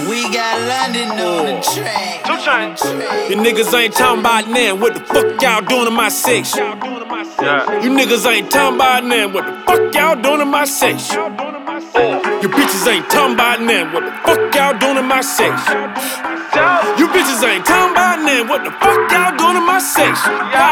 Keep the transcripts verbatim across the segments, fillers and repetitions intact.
We got London on the track. Two Chainz. You niggas ain't talking about now. What the fuck y'all doing in my section? Yeah. You niggas ain't talking about now. What the fuck y'all doing in my section? You bitches ain't talking about now. What the fuck y'all doing in my section? You bitches ain't talking about now. What the fuck y'all doing in my section?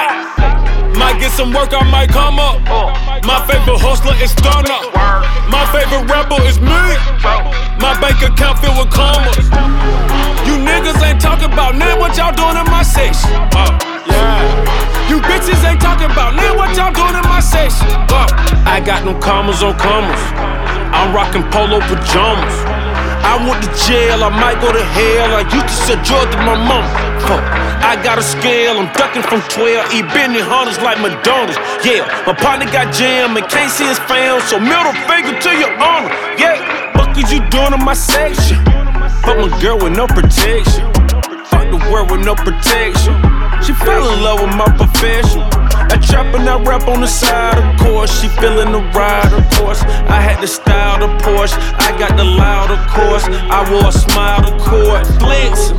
Might get some work, I might come up. My favorite hustler is Stunner. My favorite rapper is me. My bank account filled with commas. You niggas ain't talking about now what y'all doing in my section. Uh, yeah. You bitches ain't talking about now what y'all doing in my section. Uh, I got no commas on commas. I'm rocking polo pajamas. I went to jail, I might go to hell. I used to sell drugs to my mama. Fuck, I got a scale, I'm ducking from twelve. Eat Benny Hunters like McDonald's. Yeah, my partner got jammed and can't see his fam. So middle finger to your honor. Yeah, fuck is you doing in my section? Fuck my girl with no protection. Fuck the world with no protection. She fell in love with my profession. I trap and I rap on the side, of course. She feeling the ride, of course. I had the style, the Porsche. I got the loud, of course. I wore a smile, the court. Flexing.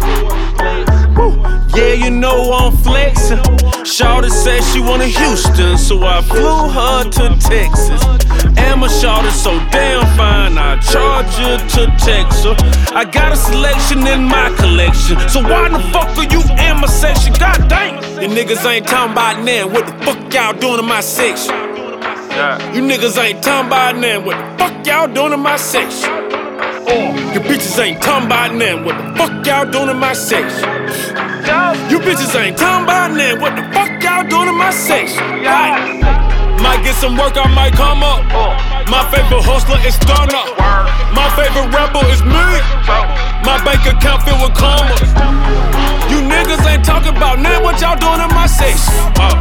Woo. Yeah, you know I'm flexing. Shawty said she wanted Houston, so I flew her to Texas. And my shawty so damn fine, I charge her to text her. I got a selection in my collection, so why the fuck are you in my section? God dang, you niggas ain't talking about now. What the fuck y'all doing in my section? Yeah. You niggas ain't talking about now. What the fuck y'all doing in my section? Oh, you bitches ain't talking about now. What the fuck y'all doing in my section? You bitches ain't talking about now. What the fuck y'all doing in my section? Right. Might get some work, I might come up. My favorite hustler is Stunner. My favorite rapper is me. My bank account filled with commas. You niggas ain't talking about now what y'all doing in my section. Uh.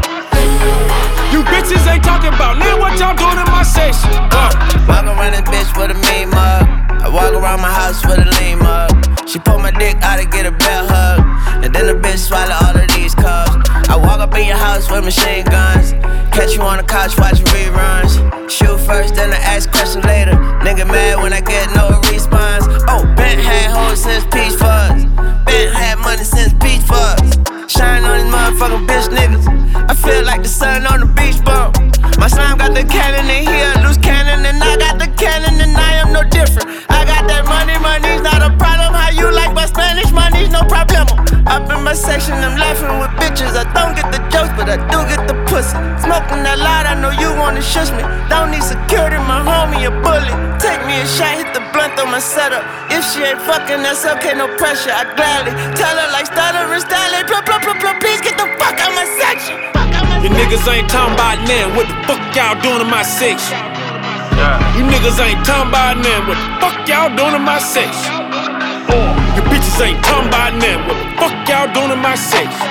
You bitches ain't talking about now what y'all doing in my section. Uh. Walk around this bitch with a mean mug. I walk around my house with a lean mug. She pull my dick out to get a bell hug. And then the bitch swallow all of these cups. I walk up in your house with machine guns. Catch you on the couch watching reruns. Shoot first, then I ask questions later. Nigga mad when I get no response. Oh, Bent had hoes since Peach Fuzz. Bent had money since Peach Fuzz. Shine on these motherfucking bitch niggas. I feel like the sun on the beach bum. My slime got the cannon and he a loose cannon. And I got the cannon and I am no different. I got that money, money's not a problem. How you like my Spanish, money's no problem. Up in my section, I'm laughing with bitches. I don't get the jokes, but I do get the pussy. Smoking that loud, I know you wanna shush me. Don't need security, my homie a bully. Take me a shot, hit the blunt on my setup. If she ain't fucking, that's okay, no pressure. I gladly tell her like stutter and style it. Blah, blah, blah, blah, please get the fuck out my section. You niggas ain't talking about now. What the fuck y'all doing in my section? Yeah. You niggas ain't talking about now. What the fuck y'all doing in my section? You bitches ain't talking about now. What the fuck y'all doing in my section?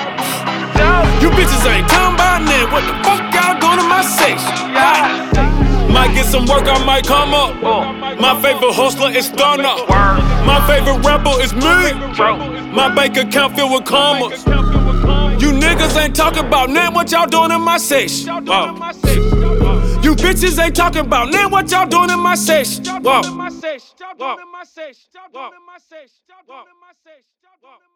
You bitches ain't talking about now. What the fuck y'all doing in my section? Might get some work, I might come up. My favorite hustler is Stunner. My favorite rapper is me. My bank account filled with commas. You niggas ain't talking about now what y'all doing in my section. Wow. You bitches ain't talking about now what y'all doing in my section. Wow. Wow.